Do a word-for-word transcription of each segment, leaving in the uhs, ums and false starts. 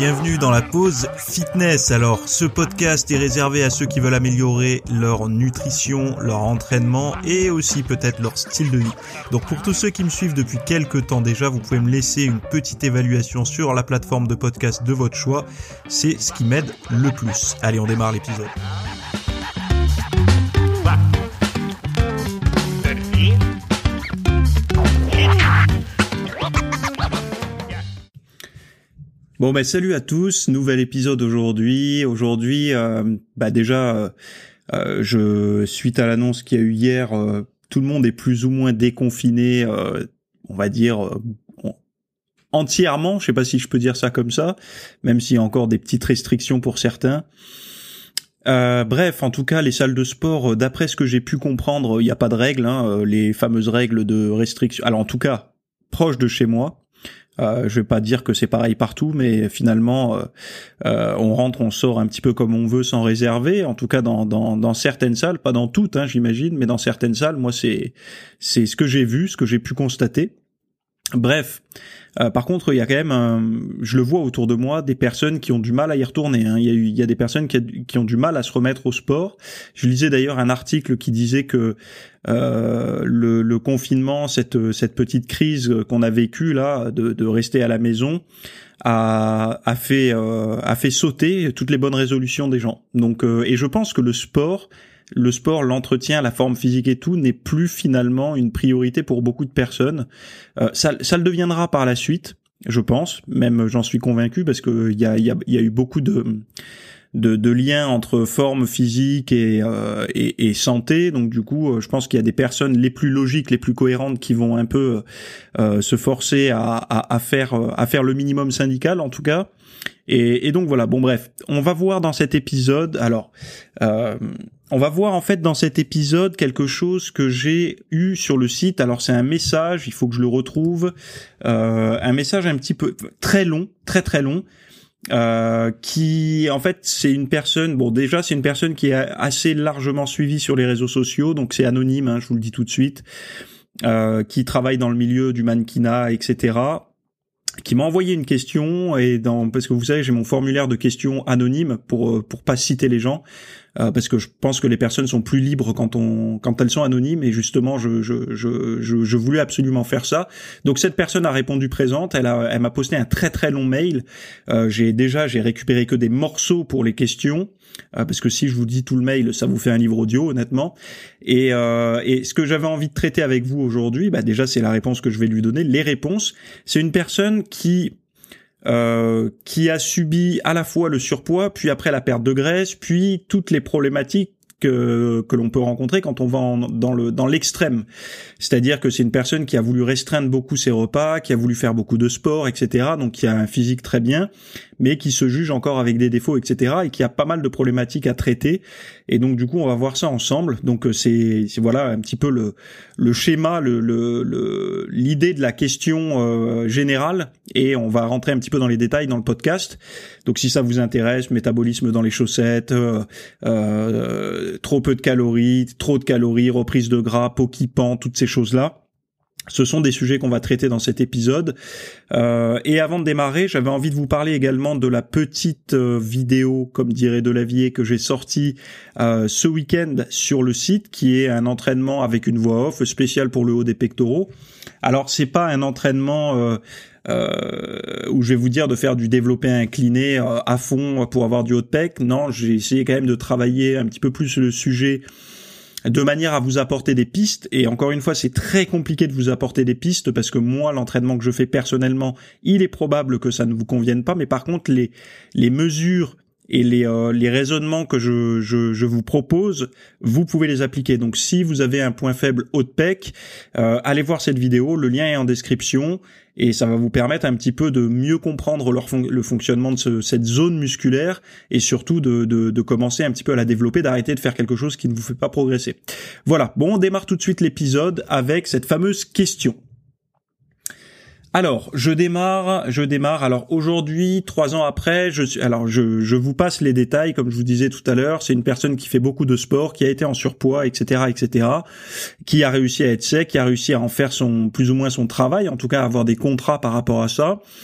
bienvenue dans la pause fitness. Alors, ce podcast est réservé à ceux qui veulent améliorer leur nutrition, leur entraînement et aussi peut-être leur style de vie. Donc, pour tous ceux qui me suivent depuis quelques temps déjà, vous pouvez me laisser une petite évaluation sur la plateforme de podcast de votre choix. C'est ce qui m'aide le plus. Allez, on démarre l'épisode. Bon bah salut à tous, nouvel épisode aujourd'hui. Aujourd'hui, euh, bah déjà, euh, euh, je suite à l'annonce qu'il y a eu hier, euh, tout le monde est plus ou moins déconfiné, euh, on va dire euh, entièrement. Je sais pas si je peux dire ça comme ça, même s'il y a encore des petites restrictions pour certains. Euh, bref, en tout cas, les salles de sport, d'après ce que j'ai pu comprendre, il n'y a pas de règles, hein, les fameuses règles de restriction. Alors en tout cas, proche de chez moi. Euh, je vais pas dire que c'est pareil partout, mais finalement, euh, euh, on rentre, on sort un petit peu comme on veut sans réserver. En tout cas, dans dans, dans certaines salles, pas dans toutes, hein, j'imagine, mais dans certaines salles, moi, c'est c'est ce que j'ai vu, ce que j'ai pu constater. Bref, euh, par contre, il y a quand même, un, je le vois autour de moi, des personnes qui ont du mal à y retourner. Hein. Il y a eu, il y a des personnes qui, a, qui ont du mal à se remettre au sport. Je lisais d'ailleurs un article qui disait que euh, le, le confinement, cette cette petite crise qu'on a vécue là, de, de rester à la maison, a, a fait euh, a fait sauter toutes les bonnes résolutions des gens. Donc, euh, et je pense que le sport Le sport, l'entretien, la forme physique et tout n'est plus finalement une priorité pour beaucoup de personnes. Euh, ça, ça le deviendra par la suite, je pense. Même j'en suis convaincu parce que il y a, il y a, il y a eu beaucoup de, de, de liens entre forme physique et, euh, et, et santé. Donc du coup, je pense qu'il y a des personnes les plus logiques, les plus cohérentes qui vont un peu euh, se forcer à, à, à faire, à faire le minimum syndical en tout cas. Et, et donc voilà. Bon bref, on va voir dans cet épisode. Alors. Euh, On va voir en fait dans cet épisode quelque chose que j'ai eu sur le site. Alors c'est un message, il faut que je le retrouve, euh, un message un petit peu très long, très très long, euh, qui en fait c'est une personne. Bon déjà c'est une personne qui est assez largement suivie sur les réseaux sociaux, donc c'est anonyme, hein, je vous le dis tout de suite, euh, qui travaille dans le milieu du mannequinat, et cetera. Qui m'a envoyé une question et dans parce que vous savez j'ai mon formulaire de questions anonyme pour pour pas citer les gens. Euh, parce que je pense que les personnes sont plus libres quand on quand elles sont anonymes et justement je je je je, je voulais absolument faire ça. Donc cette personne a répondu présente, elle a elle m'a posté un très très long mail. Euh, j'ai déjà j'ai récupéré que des morceaux pour les questions euh, parce que si je vous dis tout le mail, ça vous fait un livre audio honnêtement. Et euh, et ce que j'avais envie de traiter avec vous aujourd'hui, bah déjà c'est la réponse que je vais lui donner, les réponses. C'est une personne qui Euh, qui a subi à la fois le surpoids, puis après la perte de graisse, puis toutes les problématiques que, que l'on peut rencontrer quand on va en, dans le dans l'extrême. C'est-à-dire que c'est une personne qui a voulu restreindre beaucoup ses repas, qui a voulu faire beaucoup de sport, et cetera. Donc qui a un physique très bien, mais qui se juge encore avec des défauts, et cetera. Et qui a pas mal de problématiques à traiter. Et donc du coup, on va voir ça ensemble. Donc c'est, c'est voilà un petit peu le le schéma, le le, le l'idée de la question euh, générale. Et on va rentrer un petit peu dans les détails dans le podcast. Donc si ça vous intéresse, métabolisme dans les chaussettes, euh, euh, trop peu de calories, trop de calories, reprise de gras, peau qui pend, toutes ces choses-là. Ce sont des sujets qu'on va traiter dans cet épisode. Euh, et avant de démarrer, j'avais envie de vous parler également de la petite euh, vidéo, comme dirait Delavier, que j'ai sortie euh, ce week-end sur le site, qui est un entraînement avec une voix off spécial pour le haut des pectoraux. Alors, c'est pas un entraînement euh, euh, où je vais vous dire de faire du développé incliné euh, à fond pour avoir du haut de pec. Non, j'ai essayé quand même de travailler un petit peu plus le sujet de manière à vous apporter des pistes. Et encore une fois, c'est très compliqué de vous apporter des pistes parce que moi, l'entraînement que je fais personnellement, il est probable que ça ne vous convienne pas. Mais par contre, les les mesures et les euh, les raisonnements que je, je je vous propose, vous pouvez les appliquer. Donc si vous avez un point faible haut de pec, euh, allez voir cette vidéo, le lien est en description et ça va vous permettre un petit peu de mieux comprendre leur fon- le fonctionnement de ce, cette zone musculaire et surtout de, de de commencer un petit peu à la développer, d'arrêter de faire quelque chose qui ne vous fait pas progresser. Voilà, bon, on démarre tout de suite l'épisode avec cette fameuse question. Alors, je démarre, je démarre. Alors aujourd'hui, trois ans après, je suis, alors je, je vous passe les détails, comme je vous disais tout à l'heure. C'est une personne qui fait beaucoup de sport, qui a été en surpoids, et cetera, et cetera, qui a réussi à être sec, qui a réussi à en faire son plus ou moins son travail, en tout cas à avoir des contrats par rapport à ça.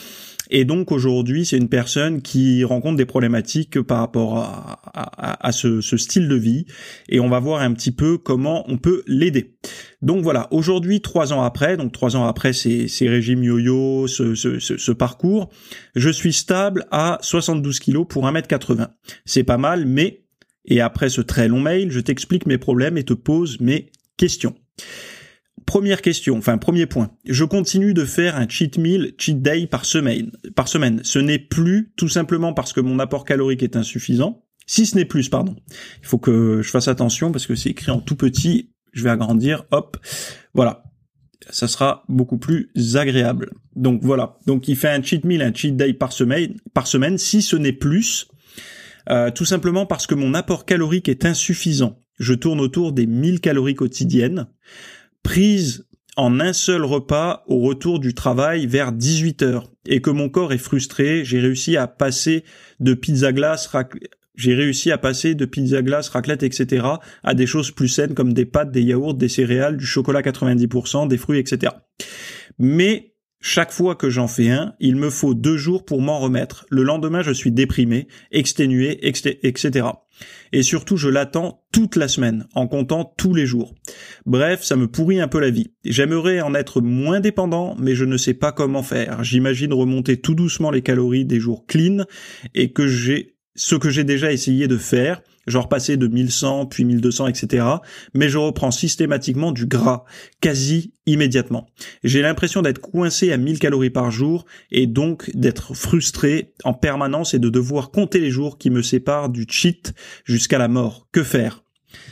Et donc aujourd'hui, c'est une personne qui rencontre des problématiques par rapport à, à, à ce, ce style de vie, et on va voir un petit peu comment on peut l'aider. Donc voilà, aujourd'hui, trois ans après, donc trois ans après ces, ces régimes yo-yo, ce, ce, ce, ce parcours, je suis stable à soixante-douze kilos pour un mètre quatre-vingts. C'est pas mal, mais, et après ce très long mail, je t'explique mes problèmes et te pose mes questions. Première question, enfin premier point. Je continue de faire un cheat meal, cheat day par semaine. Par semaine. Ce n'est plus tout simplement parce que mon apport calorique est insuffisant. Si ce n'est plus, pardon. Il faut que je fasse attention parce que c'est écrit en tout petit. Je vais agrandir, hop. Voilà. Ça sera beaucoup plus agréable. Donc voilà. Donc il fait un cheat meal, un cheat day par semaine. Par semaine. Si ce n'est plus, euh, tout simplement parce que mon apport calorique est insuffisant. Je tourne autour des mille calories quotidiennes, prise en un seul repas au retour du travail vers dix-huit heures, et que mon corps est frustré. J'ai réussi à passer de pizza glace, rac... j'ai réussi à passer de pizza glace, raclette, et cetera à des choses plus saines comme des pâtes, des yaourts, des céréales, du chocolat quatre-vingt-dix pour cent, des fruits, et cetera. Mais chaque fois que j'en fais un, il me faut deux jours pour m'en remettre. Le lendemain, je suis déprimé, exténué, et cetera. Et surtout, je l'attends toute la semaine, en comptant tous les jours. Bref, ça me pourrit un peu la vie. J'aimerais en être moins dépendant, mais je ne sais pas comment faire. J'imagine remonter tout doucement les calories des jours clean, et que j'ai ce que j'ai déjà essayé de faire, genre passer de mille cent, puis mille deux cents, et cetera. Mais je reprends systématiquement du gras, quasi immédiatement. J'ai l'impression d'être coincé à mille calories par jour, et donc d'être frustré en permanence et de devoir compter les jours qui me séparent du cheat jusqu'à la mort. Que faire ?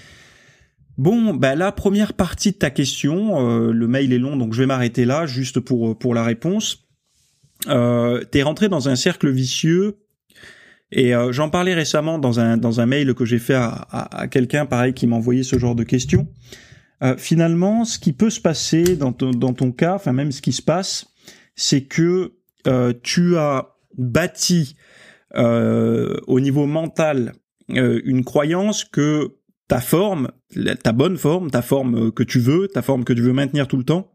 Bon, bah la première partie de ta question, euh, le mail est long, donc je vais m'arrêter là, juste pour pour la réponse. Euh, t'es rentré dans un cercle vicieux. Et euh, j'en parlais récemment dans un dans un mail que j'ai fait à, à, à quelqu'un pareil qui m'a envoyé ce genre de questions. Euh, finalement, ce qui peut se passer dans ton dans ton cas, enfin même ce qui se passe, c'est que euh, tu as bâti euh, au niveau mental euh, une croyance que ta forme, ta bonne forme, ta forme que tu veux, ta forme que tu veux maintenir tout le temps,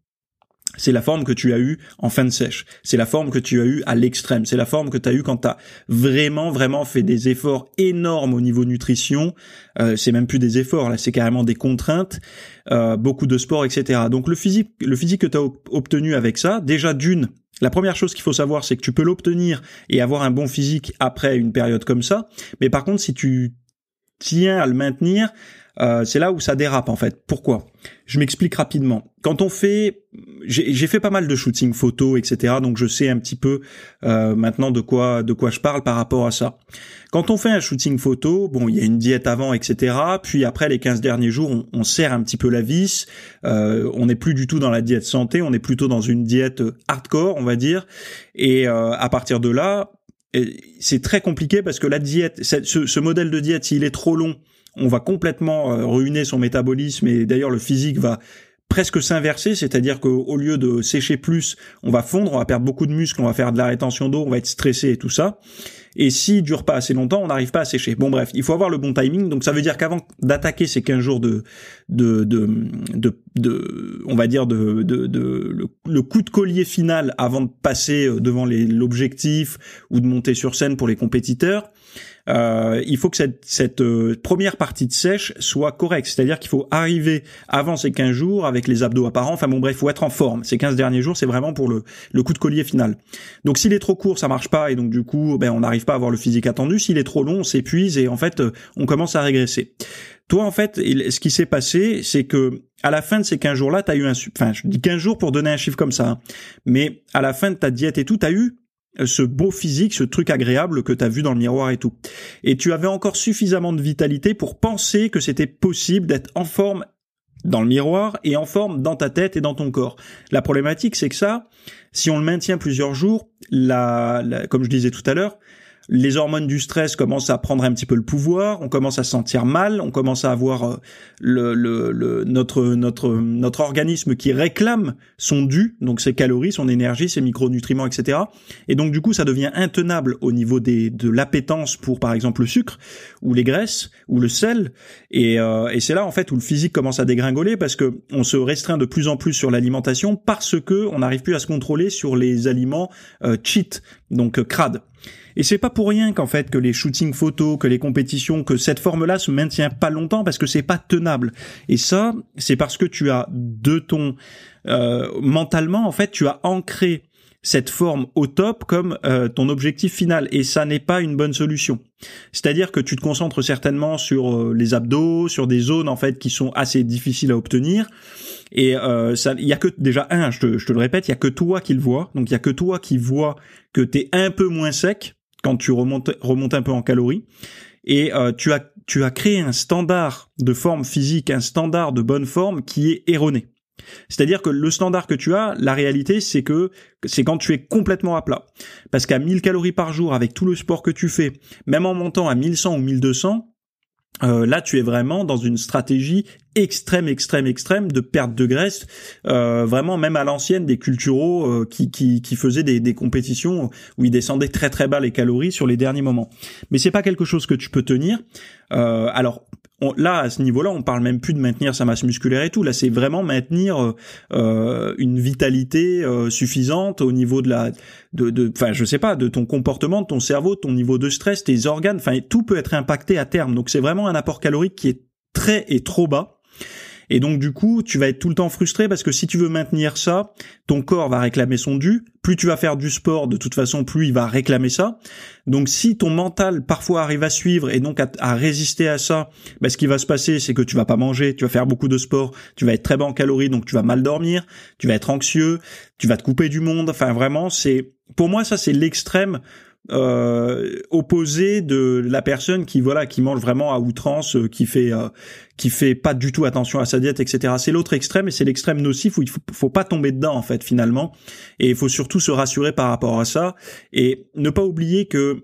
c'est la forme que tu as eue en fin de sèche. C'est la forme que tu as eue à l'extrême. C'est la forme que tu as eue quand tu as vraiment, vraiment fait des efforts énormes au niveau nutrition. Euh, c'est même plus des efforts, là, c'est carrément des contraintes, euh, beaucoup de sport, et cetera. Donc le physique, le physique que tu as obtenu avec ça, déjà d'une, la première chose qu'il faut savoir, c'est que tu peux l'obtenir et avoir un bon physique après une période comme ça. Mais par contre, si tu tiens à le maintenir, Euh, c'est là où ça dérape en fait. Pourquoi ? Je m'explique rapidement. Quand on fait, j'ai, j'ai fait pas mal de shooting photo, et cetera. Donc je sais un petit peu euh, maintenant de quoi de quoi je parle par rapport à ça. Quand on fait un shooting photo, bon, il y a une diète avant, et cetera. Puis après les quinze derniers jours, on, on serre un petit peu la vis. Euh, on n'est plus du tout dans la diète santé, on est plutôt dans une diète hardcore, on va dire. Et euh, à partir de là, c'est très compliqué parce que la diète, ce, ce modèle de diète, s'il est trop long, on va complètement euh, ruiner son métabolisme, et d'ailleurs le physique va presque s'inverser, c'est-à-dire qu'au lieu de sécher plus, on va fondre, on va perdre beaucoup de muscles, on va faire de la rétention d'eau, on va être stressé et tout ça. Et s'il dure pas assez longtemps, on n'arrive pas à sécher. Bon bref, il faut avoir le bon timing. Donc ça veut dire qu'avant d'attaquer ces quinze jours de de de de, de on va dire de de, de le, le coup de collier final avant de passer devant les, l'objectif ou de monter sur scène pour les compétiteurs, Euh, il faut que cette, cette euh, première partie de sèche soit correcte, c'est-à-dire qu'il faut arriver avant ces quinze jours avec les abdos apparents, enfin bon bref, il faut être en forme. Ces quinze derniers jours, c'est vraiment pour le, le coup de collier final. Donc s'il est trop court, ça marche pas, et donc du coup, ben on n'arrive pas à avoir le physique attendu. S'il est trop long, on s'épuise, et en fait, euh, on commence à régresser. Toi, en fait, ce qui s'est passé, c'est que à la fin de ces quinze jours-là, t'as eu un, enfin, je dis quinze jours pour donner un chiffre comme ça, hein, mais à la fin de ta diète et tout, t'as eu ce beau physique, ce truc agréable que t'as vu dans le miroir et tout. Et tu avais encore suffisamment de vitalité pour penser que c'était possible d'être en forme dans le miroir et en forme dans ta tête et dans ton corps. La problématique, c'est que ça, si on le maintient plusieurs jours, la, la, comme je disais tout à l'heure, les hormones du stress commencent à prendre un petit peu le pouvoir, on commence à se sentir mal, on commence à avoir euh, le, le, le, notre, notre, notre organisme qui réclame son dû, donc ses calories, son énergie, ses micronutriments, et cetera. Et donc du coup, ça devient intenable au niveau des, de l'appétence pour, par exemple, le sucre, ou les graisses, ou le sel. Et, euh, et c'est là, en fait, où le physique commence à dégringoler, parce que on se restreint de plus en plus sur l'alimentation, parce que on n'arrive plus à se contrôler sur les aliments euh, cheat, donc euh, crades. Et c'est pas pour rien qu'en fait que les shootings photos, que les compétitions, que cette forme-là se maintient pas longtemps, parce que c'est pas tenable. Et ça, c'est parce que tu as de ton euh, mentalement en fait, tu as ancré cette forme au top comme euh, ton objectif final, et ça n'est pas une bonne solution. C'est-à-dire que tu te concentres certainement sur euh, les abdos, sur des zones en fait qui sont assez difficiles à obtenir. Et euh, ça, il y a que déjà un, je te, je te le répète, il y a que toi qui le vois. Donc il y a que toi qui vois que t'es un peu moins sec quand tu remontes, remontes un peu en calories. Et euh, tu as, tu as créé un standard de forme physique, un standard de bonne forme qui est erroné. C'est-à-dire que le standard que tu as, la réalité, c'est que c'est quand tu es complètement à plat. Parce qu'à mille calories par jour, avec tout le sport que tu fais, même en montant à mille cent ou mille deux cents, Euh, là, tu es vraiment dans une stratégie extrême, extrême, extrême de perte de graisse, euh, vraiment même à l'ancienne des culturaux euh, qui, qui, qui faisaient des, des compétitions où ils descendaient très très bas les calories sur les derniers moments. Mais c'est pas quelque chose que tu peux tenir. Euh, alors on, là, à ce niveau-là, on parle même plus de maintenir sa masse musculaire et tout. Là, c'est vraiment maintenir euh, une vitalité euh, suffisante au niveau de la, de, de, enfin, je sais pas, de ton comportement, de ton cerveau, de ton niveau de stress, tes organes. Enfin, tout peut être impacté à terme. Donc, c'est vraiment un apport calorique qui est très et trop bas. Et donc du coup, tu vas être tout le temps frustré parce que si tu veux maintenir ça, ton corps va réclamer son dû. Plus tu vas faire du sport, de toute façon, plus il va réclamer ça. Donc si ton mental parfois arrive à suivre et donc à, à résister à ça, ben, ce qui va se passer, c'est que tu vas pas manger, tu vas faire beaucoup de sport, tu vas être très bas en calories, donc tu vas mal dormir, tu vas être anxieux, tu vas te couper du monde. Enfin vraiment, c'est pour moi ça c'est l'extrême Euh, opposé de la personne qui voilà qui mange vraiment à outrance, euh, qui fait euh, qui fait pas du tout attention à sa diète, et cetera. C'est l'autre extrême et c'est l'extrême nocif où il faut, faut pas tomber dedans en fait finalement. Et il faut surtout se rassurer par rapport à ça et ne pas oublier que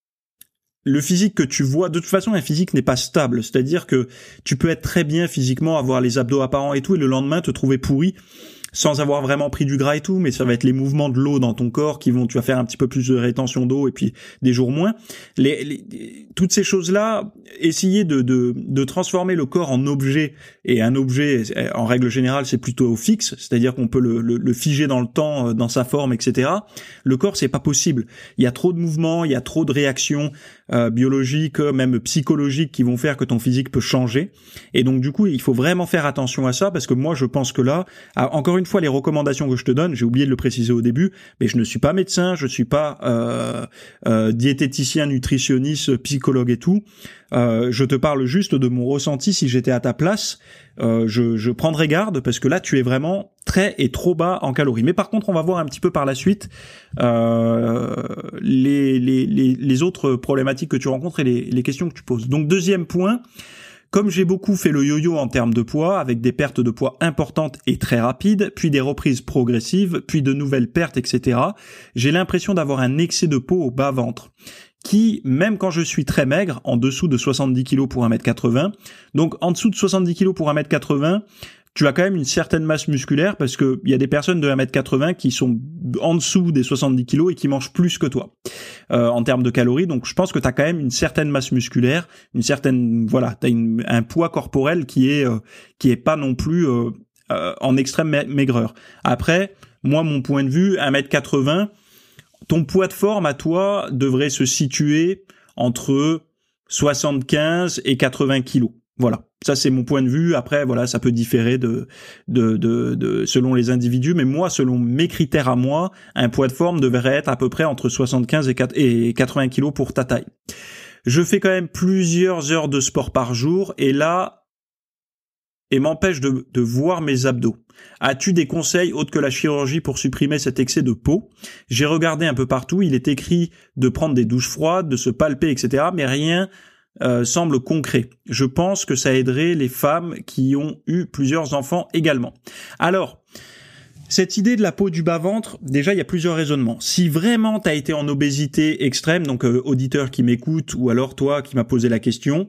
le physique que tu vois, de toute façon, un physique n'est pas stable. C'est-à-dire que tu peux être très bien physiquement, avoir les abdos apparents et tout, et le lendemain te trouver pourri, sans avoir vraiment pris du gras et tout, mais ça va être les mouvements de l'eau dans ton corps qui vont, tu vas faire un petit peu plus de rétention d'eau et puis des jours moins. Les, les, toutes ces choses-là, essayer de, de, de transformer le corps en objet, et un objet, en règle générale, c'est plutôt fixe, c'est-à-dire qu'on peut le, le, le figer dans le temps, dans sa forme, et cetera. Le corps, c'est pas possible. Il y a trop de mouvements, il y a trop de réactions euh, biologiques, même psychologiques, qui vont faire que ton physique peut changer. Et donc, du coup, il faut vraiment faire attention à ça, parce que moi, je pense que là, encore une Une fois, les recommandations que je te donne, j'ai oublié de le préciser au début, mais je ne suis pas médecin, je suis pas euh, euh, diététicien, nutritionniste, psychologue et tout. Euh, je te parle juste de mon ressenti si j'étais à ta place. Euh, je, je prendrais garde parce que là, tu es vraiment très et trop bas en calories. Mais par contre, on va voir un petit peu par la suite euh, les, les, les, les autres problématiques que tu rencontres et les, les questions que tu poses. Donc, deuxième point. Comme j'ai beaucoup fait le yo-yo en termes de poids, avec des pertes de poids importantes et très rapides, puis des reprises progressives, puis de nouvelles pertes, et cetera, j'ai l'impression d'avoir un excès de peau au bas-ventre, qui, même quand je suis très maigre, en dessous de soixante-dix kilos pour un mètre quatre-vingts, donc en dessous de soixante-dix kilos pour un mètre quatre-vingts, tu as quand même une certaine masse musculaire, parce que il y a des personnes de un mètre quatre-vingts qui sont en dessous des soixante-dix kilos et qui mangent plus que toi euh, en termes de calories. Donc je pense que tu as quand même une certaine masse musculaire, une certaine voilà, tu as un poids corporel qui est euh, qui est pas non plus euh, euh, en extrême ma- maigreur. Après, moi mon point de vue, un mètre quatre-vingts, ton poids de forme à toi devrait se situer entre soixante-quinze et quatre-vingts kilos. Voilà, ça c'est mon point de vue. Après, voilà, ça peut différer de, de, de, de selon les individus, mais moi, selon mes critères à moi, un poids de forme devrait être à peu près entre soixante-quinze et quatre-vingts kilos pour ta taille. Je fais quand même plusieurs heures de sport par jour, et là, et m'empêche de, de voir mes abdos. As-tu des conseils autres que la chirurgie pour supprimer cet excès de peau? J'ai regardé un peu partout, il est écrit de prendre des douches froides, de se palper, et cetera, mais rien Euh, semble concret. Je pense que ça aiderait les femmes qui ont eu plusieurs enfants également. Alors, cette idée de la peau du bas-ventre, déjà, il y a plusieurs raisonnements. Si vraiment tu as été en obésité extrême, donc euh, auditeur qui m'écoute, ou alors toi qui m'as posé la question,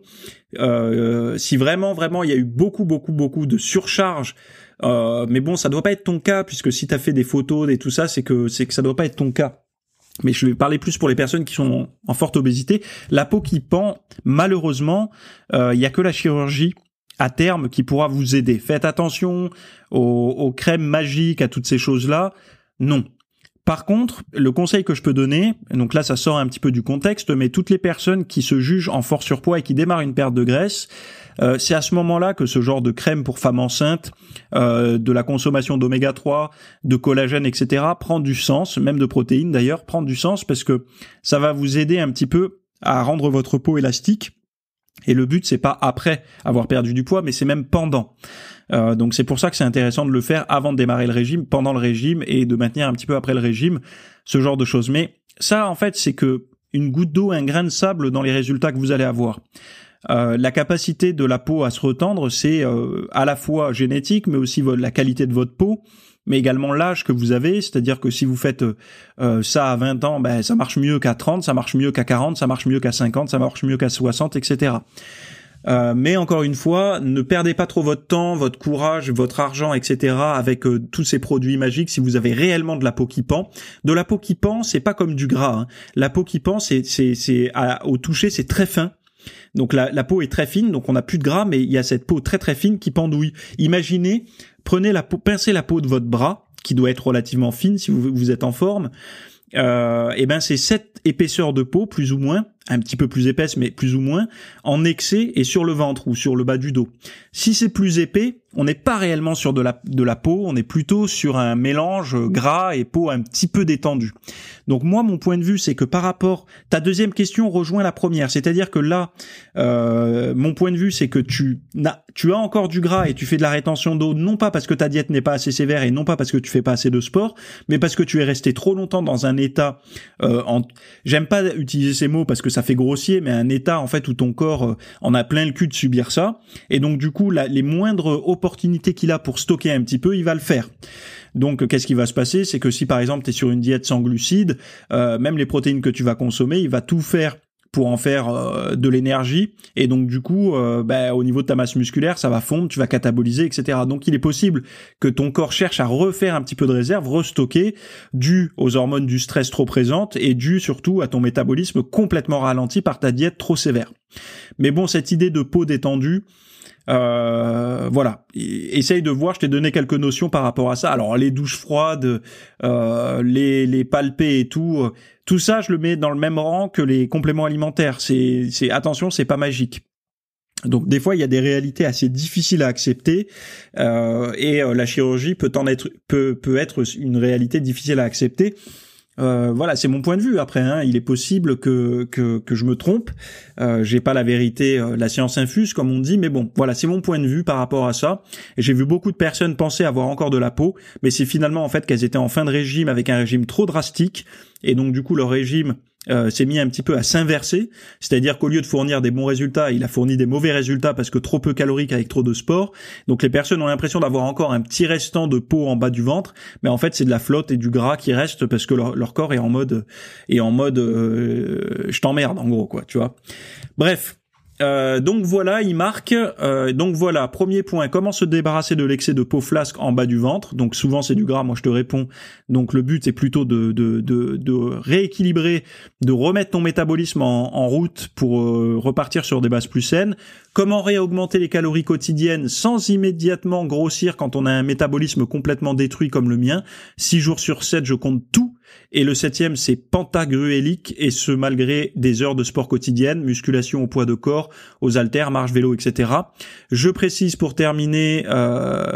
euh, si vraiment, vraiment, il y a eu beaucoup, beaucoup, beaucoup de surcharge, euh, mais bon, ça doit pas être ton cas, puisque si tu as fait des photos et tout ça, c'est que c'est que ça doit pas être ton cas. Mais je vais parler plus pour les personnes qui sont en forte obésité. La peau qui pend, malheureusement, euh, il y a que la chirurgie à terme qui pourra vous aider. Faites attention aux, aux crèmes magiques, à toutes ces choses-là. Non. Par contre, le conseil que je peux donner, donc là ça sort un petit peu du contexte, mais toutes les personnes qui se jugent en fort surpoids et qui démarrent une perte de graisse, euh, c'est à ce moment-là que ce genre de crème pour femmes enceintes, euh, de la consommation d'oméga trois, de collagène, et cetera prend du sens, même de protéines d'ailleurs, prend du sens parce que ça va vous aider un petit peu à rendre votre peau élastique. Et le but, c'est pas après avoir perdu du poids, mais c'est même pendant. Euh, donc c'est pour ça que c'est intéressant de le faire avant de démarrer le régime, pendant le régime et de maintenir un petit peu après le régime, ce genre de choses. Mais ça, en fait, c'est que une goutte d'eau, un grain de sable dans les résultats que vous allez avoir. Euh, la capacité de la peau à se retendre, c'est euh, à la fois génétique, mais aussi la qualité de votre peau, mais également l'âge que vous avez, c'est-à-dire que si vous faites euh, ça à vingt ans, ben ça marche mieux qu'à trente, ça marche mieux qu'à quarante, ça marche mieux qu'à cinquante, ça marche mieux qu'à soixante, et cetera. Euh, mais encore une fois, ne perdez pas trop votre temps, votre courage, votre argent, et cetera avec euh, tous ces produits magiques si vous avez réellement de la peau qui pend. De la peau qui pend, c'est pas comme du gras. Hein. La peau qui pend, c'est, c'est, c'est à, au toucher, c'est très fin. Donc la, la peau est très fine, donc on n'a plus de gras, mais il y a cette peau très très fine qui pendouille. Imaginez, prenez la peau, pincez la peau de votre bras, qui doit être relativement fine si vous, vous êtes en forme. Euh, et ben c'est cette épaisseur de peau, plus ou moins, un petit peu plus épaisse, mais plus ou moins, en excès et sur le ventre ou sur le bas du dos. Si c'est plus épais, on n'est pas réellement sur de la, de la peau, on est plutôt sur un mélange gras et peau un petit peu détendue. Donc moi, mon point de vue, c'est que par rapport, ta deuxième question rejoint la première, c'est-à-dire que là, euh, mon point de vue, c'est que tu as, tu as encore du gras et tu fais de la rétention d'eau, non pas parce que ta diète n'est pas assez sévère et non pas parce que tu fais pas assez de sport, mais parce que tu es resté trop longtemps dans un état, euh, en, j'aime pas utiliser ces mots parce que ça fait grossier, mais un état en fait où ton corps euh, en a plein le cul de subir ça, et donc du coup, la, les moindres opportunités qu'il a pour stocker un petit peu, il va le faire. Donc, qu'est-ce qui va se passer? C'est que si, par exemple, tu es sur une diète sans glucides, euh, même les protéines que tu vas consommer, il va tout faire pour en faire euh, de l'énergie. Et donc, du coup, euh, bah, au niveau de ta masse musculaire, ça va fondre, tu vas cataboliser, et cetera. Donc, il est possible que ton corps cherche à refaire un petit peu de réserve, restocker, dû aux hormones du stress trop présentes et dû surtout à ton métabolisme complètement ralenti par ta diète trop sévère. Mais bon, cette idée de peau détendue, Euh, voilà, essaye de voir, je t'ai donné quelques notions par rapport à ça. Alors les douches froides, euh, les, les palpés et tout, euh, tout ça je le mets dans le même rang que les compléments alimentaires. C'est, c'est attention, c'est pas magique. Donc des fois il y a des réalités assez difficiles à accepter euh, et euh, la chirurgie peut en être peut peut être une réalité difficile à accepter. Euh, voilà, c'est mon point de vue. Après, hein, il est possible que que que je me trompe. Euh, j'ai pas la vérité, euh, la science infuse, comme on dit, mais bon, voilà, c'est mon point de vue par rapport à ça. Et j'ai vu beaucoup de personnes penser avoir encore de la peau, mais c'est finalement en fait qu'elles étaient en fin de régime avec un régime trop drastique, et donc du coup leur régime Euh, s'est mis un petit peu à s'inverser, c'est-à-dire qu'au lieu de fournir des bons résultats, il a fourni des mauvais résultats parce que trop peu calorique avec trop de sport. Donc les personnes ont l'impression d'avoir encore un petit restant de peau en bas du ventre, mais en fait c'est de la flotte et du gras qui reste parce que leur, leur corps est en mode est en mode euh, je t'emmerde en gros quoi, tu vois. Bref. Euh, donc voilà, il marque. Euh, donc voilà, premier point, comment se débarrasser de l'excès de peau flasque en bas du ventre. Donc souvent c'est du gras, moi je te réponds. Donc le but c'est plutôt de, de, de, de rééquilibrer, de remettre ton métabolisme en, en route pour euh, repartir sur des bases plus saines. Comment réaugmenter les calories quotidiennes sans immédiatement grossir quand on a un métabolisme complètement détruit comme le mien. Six jours sur sept, je compte tout. Et le septième, c'est pentagruélique, et ce malgré des heures de sport quotidiennes, musculation au poids de corps, aux haltères, marche, vélo, et cetera. Je précise pour terminer... Euh...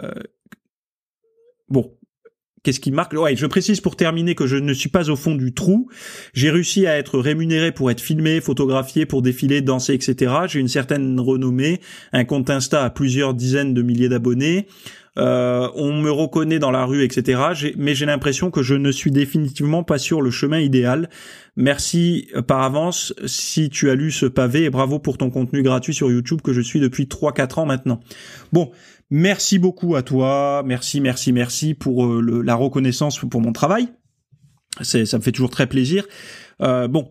Bon... Qu'est-ce qui marque? Ouais, je précise pour terminer que je ne suis pas au fond du trou. J'ai réussi à être rémunéré pour être filmé, photographié, pour défiler, danser, et cetera. J'ai une certaine renommée, un compte Insta à plusieurs dizaines de milliers d'abonnés. Euh, on me reconnaît dans la rue, et cetera. J'ai, mais j'ai l'impression que je ne suis définitivement pas sur le chemin idéal. Merci par avance si tu as lu ce pavé et bravo pour ton contenu gratuit sur YouTube que je suis depuis trois quatre ans maintenant. Bon, Merci beaucoup à toi, merci, merci, merci pour euh, le, la reconnaissance pour mon travail. C'est, ça me fait toujours très plaisir. Euh, bon,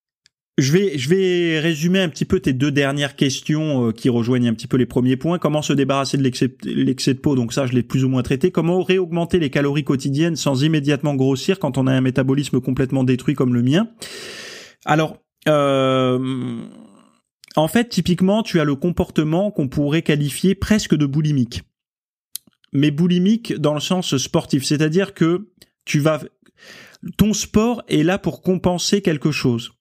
je vais, je vais résumer un petit peu tes deux dernières questions euh, qui rejoignent un petit peu les premiers points. Comment se débarrasser de l'excès, l'excès de peau? Donc ça, je l'ai plus ou moins traité. Comment réaugmenter les calories quotidiennes sans immédiatement grossir quand on a un métabolisme complètement détruit comme le mien? Alors, euh, en fait, typiquement, tu as le comportement qu'on pourrait qualifier presque de boulimique. Mais boulimique dans le sens sportif, c'est-à-dire que tu vas, ton sport est là pour compenser quelque chose.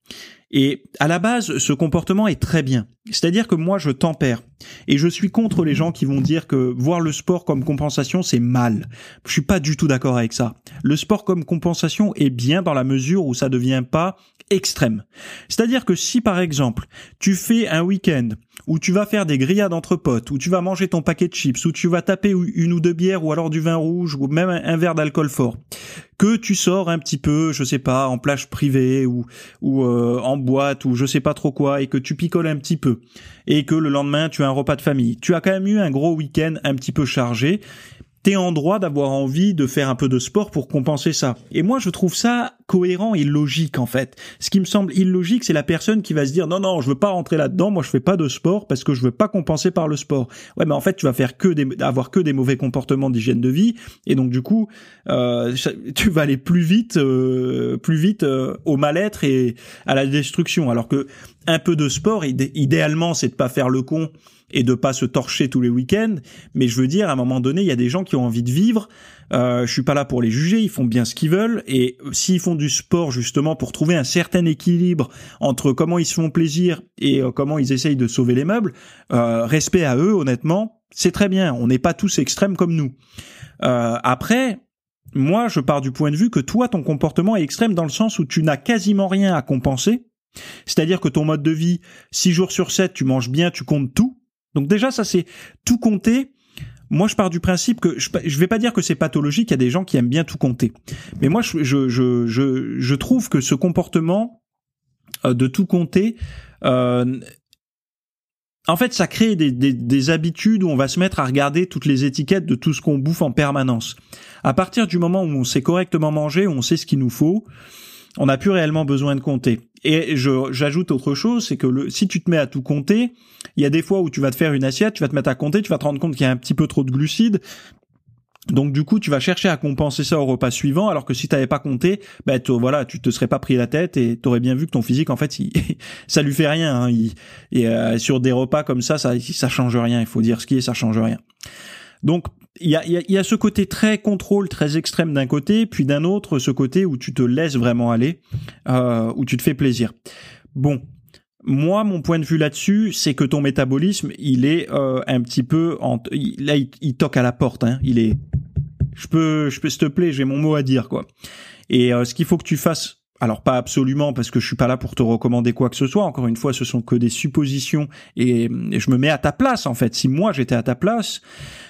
Et à la base, ce comportement est très bien. C'est-à-dire que moi, je tempère. Et je suis contre les gens qui vont dire que voir le sport comme compensation, c'est mal. Je suis pas du tout d'accord avec ça. Le sport comme compensation est bien dans la mesure où ça devient pas extrême. C'est-à-dire que si, par exemple, tu fais un week-end où tu vas faire des grillades entre potes, où tu vas manger ton paquet de chips, où tu vas taper une ou deux bières, ou alors du vin rouge, ou même un verre d'alcool fort, que tu sors un petit peu, je sais pas, en plage privée, ou, ou euh, en boîte, ou je sais pas trop quoi, et que tu picoles un petit peu, et que le lendemain, tu as un repas de famille. Tu as quand même eu un gros week-end un petit peu chargé, t'es en droit d'avoir envie de faire un peu de sport pour compenser ça. Et moi, je trouve ça cohérent et logique, en fait. Ce qui me semble illogique, c'est la personne qui va se dire « Non, non, je veux pas rentrer là-dedans, moi je fais pas de sport parce que je veux pas compenser par le sport. » Ouais, mais en fait, tu vas faire que des, avoir que des mauvais comportements d'hygiène de vie, et donc du coup, euh, tu vas aller plus vite, euh, plus vite euh, au mal-être et à la destruction. Alors que un peu de sport, idé- idéalement, c'est de pas faire le con et de pas se torcher tous les week-ends, mais je veux dire, à un moment donné, il y a des gens qui ont envie de vivre, euh, je suis pas là pour les juger, ils font bien ce qu'ils veulent, et s'ils font du sport justement pour trouver un certain équilibre entre comment ils se font plaisir et euh, comment ils essayent de sauver les meubles, euh, respect à eux, honnêtement, c'est très bien, on n'est pas tous extrêmes comme nous. Euh, après, moi, je pars du point de vue que toi, ton comportement est extrême dans le sens où tu n'as quasiment rien à compenser, c'est-à-dire que ton mode de vie, six jours sur sept, tu manges bien, tu comptes tout. Donc déjà, ça c'est tout compter. Moi, je pars du principe que je, je vais pas dire que c'est pathologique. Il y a des gens qui aiment bien tout compter, mais moi, je je je je, je trouve que ce comportement euh, de tout compter, euh, en fait, ça crée des, des des habitudes où on va se mettre à regarder toutes les étiquettes de tout ce qu'on bouffe en permanence. À partir du moment où on sait correctement manger, où on sait ce qu'il nous faut, on n'a plus réellement besoin de compter. Et je, j'ajoute autre chose, c'est que le, si tu te mets à tout compter, il y a des fois où tu vas te faire une assiette, tu vas te mettre à compter, tu vas te rendre compte qu'il y a un petit peu trop de glucides. Donc du coup, tu vas chercher à compenser ça au repas suivant, alors que si tu n'avais pas compté, ben bah, voilà, tu te serais pas pris la tête et tu aurais bien vu que ton physique, en fait, il, ça lui fait rien. Hein, il, et euh, sur des repas comme ça, ça, ça change rien. Il faut dire ce qui est, ça change rien. Donc il y a, y, a, y a ce côté très contrôle, très extrême d'un côté, puis d'un autre, ce côté où tu te laisses vraiment aller, euh, où tu te fais plaisir. Bon, moi, mon point de vue là-dessus, c'est que ton métabolisme, il est euh, un petit peu... En, il, là, il, il toque à la porte. Hein, il est... Je peux, je peux, s'il te plaît, j'ai mon mot à dire, quoi. Et euh, ce qu'il faut que tu fasses... Alors pas absolument, parce que je suis pas là pour te recommander quoi que ce soit. Encore une fois, ce sont que des suppositions et, et je me mets à ta place, en fait. Si moi, j'étais à ta place...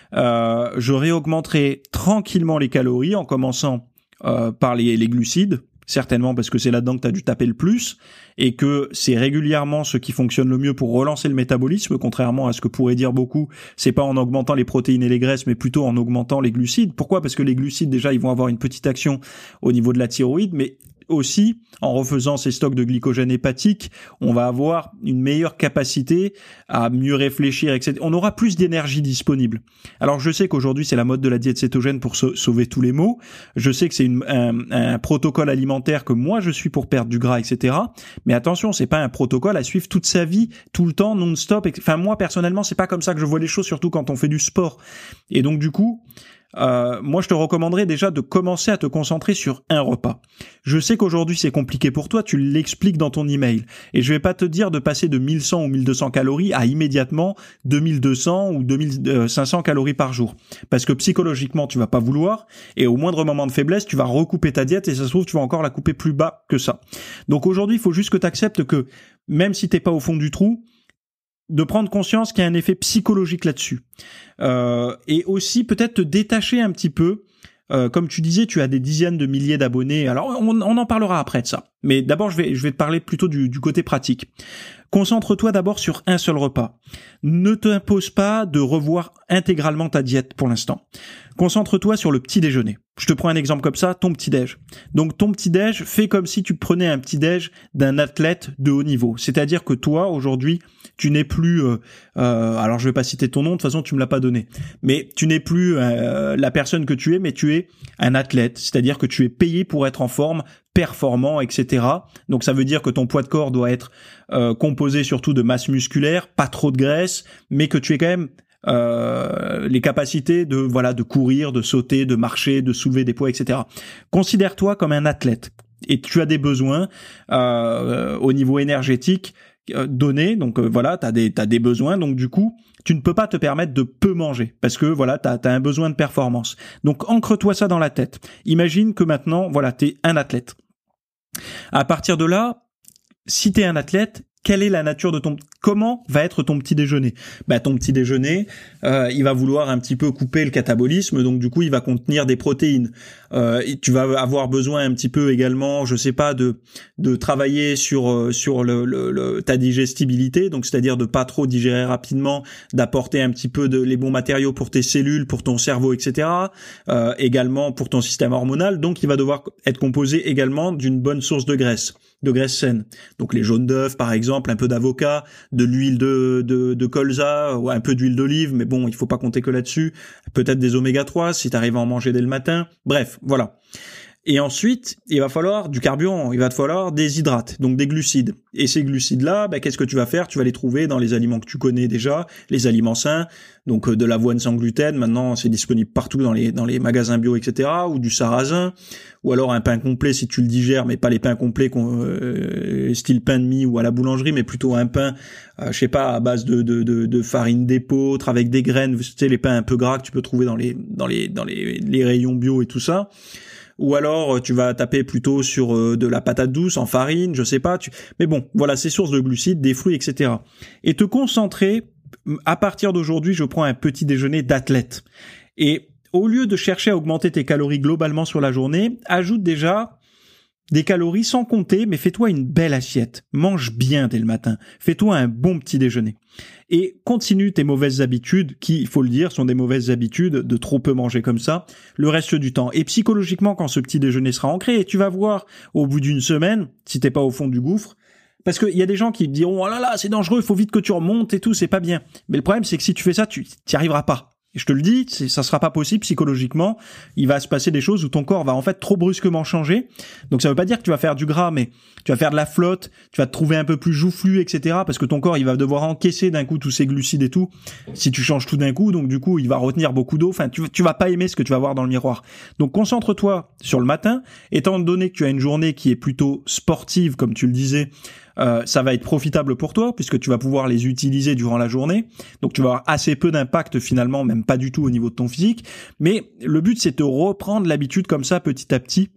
Euh, je réaugmenterai tranquillement les calories en commençant euh, par les, les glucides, certainement parce que c'est là-dedans que tu as dû taper le plus et que c'est régulièrement ce qui fonctionne le mieux pour relancer le métabolisme, contrairement à ce que pourraient dire beaucoup, c'est pas en augmentant les protéines et les graisses, mais plutôt en augmentant les glucides. Pourquoi ? Parce que les glucides, déjà, ils vont avoir une petite action au niveau de la thyroïde, mais aussi, en refaisant ces stocks de glycogène hépatique, on va avoir une meilleure capacité à mieux réfléchir, et cetera. On aura plus d'énergie disponible. Alors, je sais qu'aujourd'hui, c'est la mode de la diète cétogène pour sauver tous les maux. Je sais que c'est une, un, un protocole alimentaire que moi, je suis pour perdre du gras, et cetera. Mais attention, c'est pas un protocole à suivre toute sa vie, tout le temps, non-stop. Enfin, moi, personnellement, c'est pas comme ça que je vois les choses, surtout quand on fait du sport. Et donc, du coup... Euh, moi je te recommanderais déjà de commencer à te concentrer sur un repas. Je sais qu'aujourd'hui c'est compliqué pour toi, tu l'expliques dans ton email, et je vais pas te dire de passer de mille cent ou mille deux cents calories à immédiatement deux mille deux cents ou deux mille cinq cents calories par jour, parce que psychologiquement tu vas pas vouloir, et au moindre moment de faiblesse tu vas recouper ta diète, et ça se trouve tu vas encore la couper plus bas que ça. Donc aujourd'hui il faut juste que tu acceptes que même si t'es pas au fond du trou, de prendre conscience qu'il y a un effet psychologique là-dessus. Euh, et aussi peut-être te détacher un petit peu euh, comme tu disais, tu as des dizaines de milliers d'abonnés. Alors, on, on en parlera après de ça. Mais d'abord, je vais, je vais te parler plutôt du, du côté pratique. Concentre-toi d'abord sur un seul repas. Ne t'impose pas de revoir intégralement ta diète pour l'instant. Concentre-toi sur le petit déjeuner. Je te prends un exemple comme ça, ton petit-déj. Donc ton petit-déj, fais comme si tu prenais un petit-déj d'un athlète de haut niveau. C'est-à-dire que toi, aujourd'hui, tu n'es plus... Euh, euh, alors je vais pas citer ton nom, de toute façon tu me l'as pas donné. Mais tu n'es plus euh, la personne que tu es, mais tu es un athlète. C'est-à-dire que tu es payé pour être en forme, performant, et cetera. Donc ça veut dire que ton poids de corps doit être euh, composé surtout de masse musculaire, pas trop de graisse, mais que tu es quand même... Euh, les capacités de voilà de courir, de sauter, de marcher, de soulever des poids, et cetera. Considère-toi comme un athlète et tu as des besoins euh, au niveau énergétique euh, donnés. Donc euh, voilà, t'as des t'as des besoins. Donc du coup, tu ne peux pas te permettre de peu manger parce que voilà, t'as t'as un besoin de performance. Donc ancre-toi ça dans la tête. Imagine que maintenant, voilà, t'es un athlète. À partir de là, si t'es un athlète, quelle est la nature de ton... Comment va être ton petit déjeuner ? Bah, ton petit déjeuner, euh, il va vouloir un petit peu couper le catabolisme, donc du coup, il va contenir des protéines. Euh, et tu vas avoir besoin un petit peu également, je sais pas, de de travailler sur sur le, le, le ta digestibilité, donc c'est-à-dire de pas trop digérer rapidement, d'apporter un petit peu de les bons matériaux pour tes cellules, pour ton cerveau, et cetera. Euh, également pour ton système hormonal, donc il va devoir être composé également d'une bonne source de graisse. de graisse saine. Donc les jaunes d'œufs par exemple, un peu d'avocat, de l'huile de, de, de colza, ou un peu d'huile d'olive, mais bon, il faut pas compter que là-dessus. Peut-être des oméga trois si tu arrives à en manger dès le matin. Bref, voilà. Et ensuite, il va falloir du carburant, il va te falloir des hydrates, donc des glucides. Et ces glucides-là, bah, qu'est-ce que tu vas faire ? Tu vas les trouver dans les aliments que tu connais déjà, les aliments sains, donc euh, de l'avoine sans gluten, maintenant c'est disponible partout dans les dans les magasins bio, et cetera, ou du sarrasin, ou alors un pain complet si tu le digères, mais pas les pains complets euh, style pain de mie ou à la boulangerie, mais plutôt un pain, euh, je sais pas, à base de de de, de farine d'épeautre avec des graines, tu sais, les pains un peu gras que tu peux trouver dans les dans les dans les, les rayons bio et tout ça. Ou alors tu vas taper plutôt sur euh, de la patate douce en farine, je sais pas. Tu... Mais bon, voilà, ces sources de glucides, des fruits, et cetera. Et te concentrer, à partir d'aujourd'hui, je prends un petit déjeuner d'athlète. Et au lieu de chercher à augmenter tes calories globalement sur la journée, ajoute déjà des calories sans compter, mais fais-toi une belle assiette. Mange bien dès le matin. Fais-toi un bon petit déjeuner. Et continue tes mauvaises habitudes, qui, il faut le dire, sont des mauvaises habitudes de trop peu manger comme ça, le reste du temps. Et psychologiquement, quand ce petit déjeuner sera ancré, et tu vas voir, au bout d'une semaine, si t'es pas au fond du gouffre, parce qu'il y a des gens qui diront « Oh là là, c'est dangereux, il faut vite que tu remontes et tout, c'est pas bien. » Mais le problème, c'est que si tu fais ça, tu t'y arriveras pas. Et je te le dis, c'est, ça sera pas possible psychologiquement. Il va se passer des choses où ton corps va en fait trop brusquement changer. Donc ça veut pas dire que tu vas faire du gras, mais tu vas faire de la flotte, tu vas te trouver un peu plus joufflu, et cetera. Parce que ton corps, il va devoir encaisser d'un coup tous ces glucides et tout. Si tu changes tout d'un coup, donc du coup, il va retenir beaucoup d'eau. Enfin, tu, tu vas pas aimer ce que tu vas voir dans le miroir. Donc concentre-toi sur le matin. Étant donné que tu as une journée qui est plutôt sportive, comme tu le disais, Euh, ça va être profitable pour toi puisque tu vas pouvoir les utiliser durant la journée. Donc tu vas avoir assez peu d'impact finalement, même pas du tout au niveau de ton physique. Mais le but, c'est de reprendre l'habitude comme ça petit à petit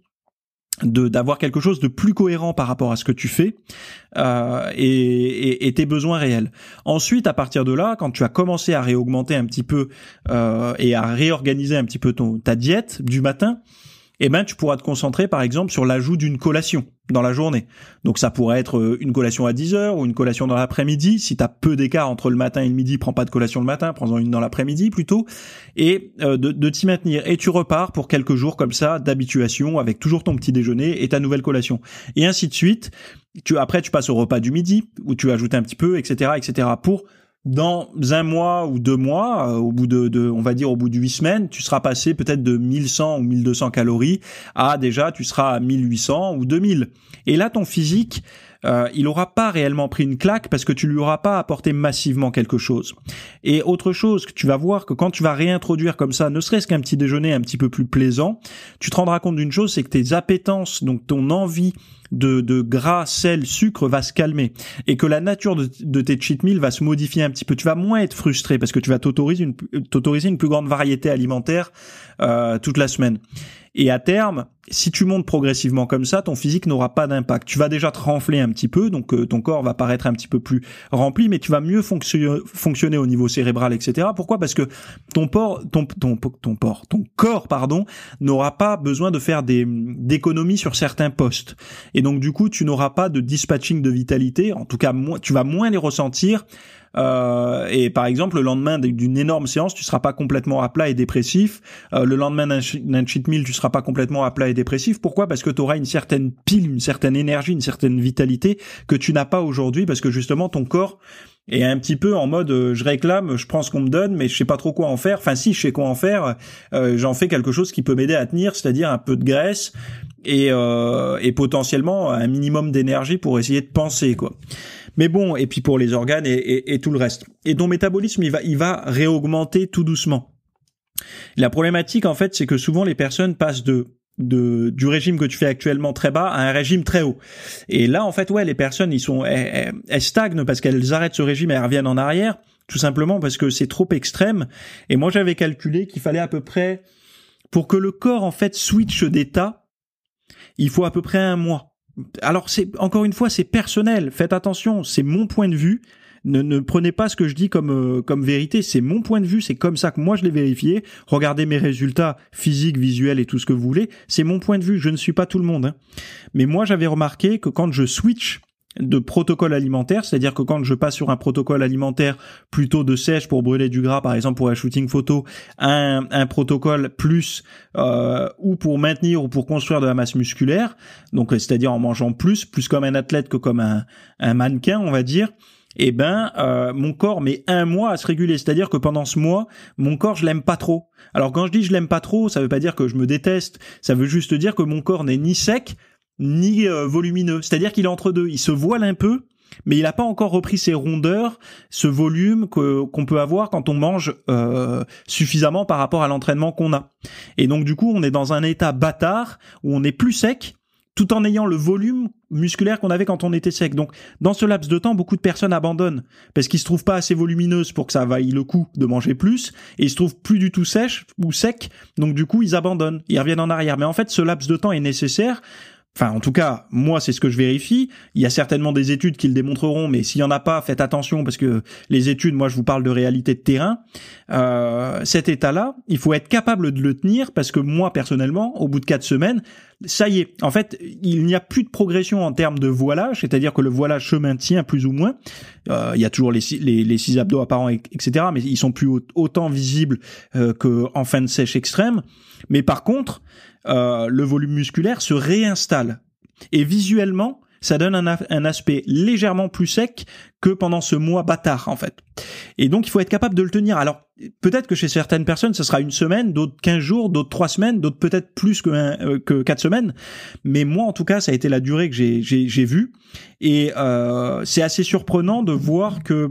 de d'avoir quelque chose de plus cohérent par rapport à ce que tu fais euh, et, et, et tes besoins réels. Ensuite, à partir de là, quand tu as commencé à réaugmenter un petit peu euh, et à réorganiser un petit peu ton ta diète du matin, eh ben tu pourras te concentrer par exemple sur l'ajout d'une collation dans la journée. Donc ça pourrait être une collation à dix heures ou une collation dans l'après-midi. Si tu as peu d'écart entre le matin et le midi, prends pas de collation le matin, prends-en une dans l'après-midi plutôt, et euh, de, de t'y maintenir. Et tu repars pour quelques jours comme ça d'habituation avec toujours ton petit déjeuner et ta nouvelle collation. Et ainsi de suite. Tu, après, tu passes au repas du midi où tu ajoutes un petit peu, et cetera, et cetera pour... Dans un mois ou deux mois, euh, au bout de, de, on va dire au bout de huit semaines, tu seras passé peut-être de mille cent ou mille deux cents calories à déjà tu seras à mille huit cents ou deux mille. Et là, ton physique, euh, il aura pas réellement pris une claque parce que tu lui auras pas apporté massivement quelque chose. Et autre chose que tu vas voir que quand tu vas réintroduire comme ça, ne serait-ce qu'un petit déjeuner un petit peu plus plaisant, tu te rendras compte d'une chose, c'est que tes appétences, donc ton envie de, de gras, sel, sucre va se calmer et que la nature de, de tes cheat meals va se modifier un petit peu. Tu vas moins être frustré parce que tu vas t'autoriser une, t'autoriser une plus grande variété alimentaire euh, toute la semaine. Et à terme, si tu montes progressivement comme ça, ton physique n'aura pas d'impact. Tu vas déjà te renfler un petit peu, donc euh, ton corps va paraître un petit peu plus rempli, mais tu vas mieux fonction- fonctionner au niveau cérébral, et cetera. Pourquoi ? Parce que ton porc, ton ton ton porc, ton corps, pardon, n'aura pas besoin de faire des d'économies sur certains postes. Et donc du coup, tu n'auras pas de dispatching de vitalité. En tout cas, moins, tu vas moins les ressentir. Euh, et par exemple, le lendemain d'une énorme séance, tu seras pas complètement à plat et dépressif. Euh, le lendemain d'un, d'un cheat meal, tu seras pas complètement à plat et dépressif. Pourquoi ? Parce que tu auras une certaine pile, une certaine énergie, une certaine vitalité que tu n'as pas aujourd'hui, parce que justement ton corps est un petit peu en mode euh, je réclame, je prends ce qu'on me donne, mais je sais pas trop quoi en faire. Enfin si, je sais quoi en faire. Euh, j'en fais quelque chose qui peut m'aider à tenir, c'est-à-dire un peu de graisse et, euh, et potentiellement un minimum d'énergie pour essayer de penser, quoi. Mais bon, et puis pour les organes et, et, et tout le reste. Et ton métabolisme, il va, il va réaugmenter tout doucement. La problématique, en fait, c'est que souvent les personnes passent de, de du régime que tu fais actuellement très bas à un régime très haut. Et là, en fait, ouais, les personnes, ils sont, elles, elles, elles stagnent parce qu'elles arrêtent ce régime et elles reviennent en arrière, tout simplement parce que c'est trop extrême. Et moi, j'avais calculé qu'il fallait à peu près, pour que le corps, en fait, switch d'état, il faut à peu près un mois. Alors c'est encore une fois c'est personnel, faites attention, c'est mon point de vue. Ne, ne prenez pas ce que je dis comme euh, comme vérité, c'est mon point de vue, c'est comme ça que moi je l'ai vérifié. Regardez mes résultats physiques, visuels et tout ce que vous voulez, c'est mon point de vue, je ne suis pas tout le monde. Hein. Mais moi j'avais remarqué que quand je switch de protocole alimentaire, c'est-à-dire que quand je passe sur un protocole alimentaire plutôt de sèche pour brûler du gras, par exemple pour un shooting photo, un, un protocole plus euh, ou pour maintenir ou pour construire de la masse musculaire, donc c'est-à-dire en mangeant plus, plus comme un athlète que comme un, un mannequin, on va dire, eh ben euh, mon corps met un mois à se réguler, c'est-à-dire que pendant ce mois, mon corps je l'aime pas trop. Alors quand je dis je l'aime pas trop, ça veut pas dire que je me déteste, ça veut juste dire que mon corps n'est ni sec ni euh, volumineux, c'est-à-dire qu'il est entre deux, il se voile un peu, mais il n'a pas encore repris ses rondeurs, ce volume que qu'on peut avoir quand on mange euh, suffisamment par rapport à l'entraînement qu'on a. Et donc du coup, on est dans un état bâtard où on est plus sec, tout en ayant le volume musculaire qu'on avait quand on était sec. Donc, dans ce laps de temps, beaucoup de personnes abandonnent parce qu'ils se trouvent pas assez volumineuses pour que ça vaille le coup de manger plus, et ils se trouvent plus du tout sèches ou secs. Donc du coup, ils abandonnent, ils reviennent en arrière. Mais en fait, ce laps de temps est nécessaire. Enfin, en tout cas, moi, c'est ce que je vérifie. Il y a certainement des études qui le démontreront, mais s'il y en a pas, faites attention parce que les études, moi, je vous parle de réalité de terrain. Euh, cet état-là, il faut être capable de le tenir parce que moi, personnellement, au bout de quatre semaines, ça y est. En fait, il n'y a plus de progression en termes de voilage, c'est-à-dire que le voilage se maintient plus ou moins. Euh, il y a toujours les, les, les six abdos apparents, et cetera, mais ils sont plus autant visibles euh, qu'en fin de sèche extrême. Mais par contre, Euh, le volume musculaire se réinstalle. Et visuellement, ça donne un, a- un aspect légèrement plus sec que pendant ce mois bâtard, en fait. Et donc, il faut être capable de le tenir. Alors, peut-être que chez certaines personnes, ce sera une semaine, d'autres quinze jours, d'autres trois semaines, d'autres peut-être plus que, un, euh, que quatre semaines. Mais moi, en tout cas, ça a été la durée que j'ai, j'ai, j'ai vue. Et euh, c'est assez surprenant de voir que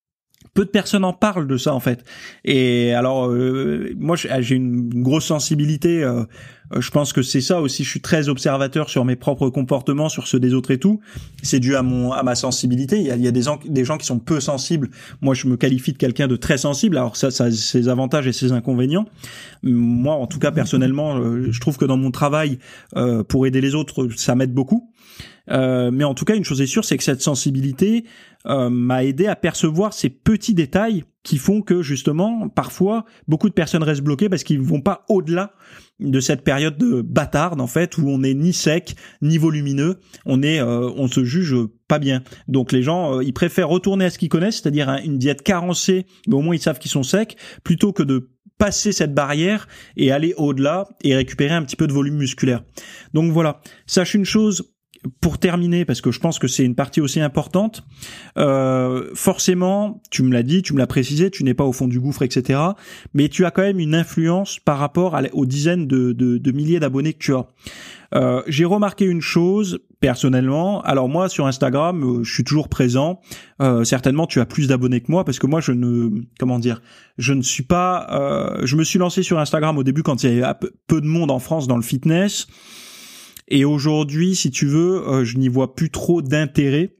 peu de personnes en parlent de ça, en fait. Et alors, euh, moi, j'ai une grosse sensibilité. Euh, je pense que c'est ça aussi. Je suis très observateur sur mes propres comportements, sur ceux des autres et tout. C'est dû à mon, à ma sensibilité. Il y a, il y a des gens, des gens qui sont peu sensibles. Moi, je me qualifie de quelqu'un de très sensible. Alors ça, ça a ses avantages et ses inconvénients. Moi, en tout cas, personnellement, je trouve que dans mon travail, euh, pour aider les autres, ça m'aide beaucoup. Euh, mais en tout cas, une chose est sûre, c'est que cette sensibilité euh, m'a aidé à percevoir ces petits détails qui font que, justement, parfois, beaucoup de personnes restent bloquées parce qu'ils vont pas au-delà de cette période de bâtarde, en fait, où on est ni sec, ni volumineux, on est, euh, on se juge pas bien. Donc les gens, euh, ils préfèrent retourner à ce qu'ils connaissent, c'est-à-dire hein, une diète carencée, mais au moins ils savent qu'ils sont secs, plutôt que de passer cette barrière et aller au-delà et récupérer un petit peu de volume musculaire. Donc voilà, sache une chose, pour terminer, parce que je pense que c'est une partie aussi importante, euh, forcément, tu me l'as dit, tu me l'as précisé, tu n'es pas au fond du gouffre, et cetera. Mais tu as quand même une influence par rapport à, aux dizaines de, de, de milliers d'abonnés que tu as. Euh, j'ai remarqué une chose, personnellement. Alors moi, sur Instagram, euh, je suis toujours présent. Euh, certainement, tu as plus d'abonnés que moi, parce que moi, je ne, comment dire, je ne suis pas. Euh, je me suis lancé sur Instagram au début quand il y avait peu de monde en France dans le fitness. Et aujourd'hui, si tu veux, euh, je n'y vois plus trop d'intérêt.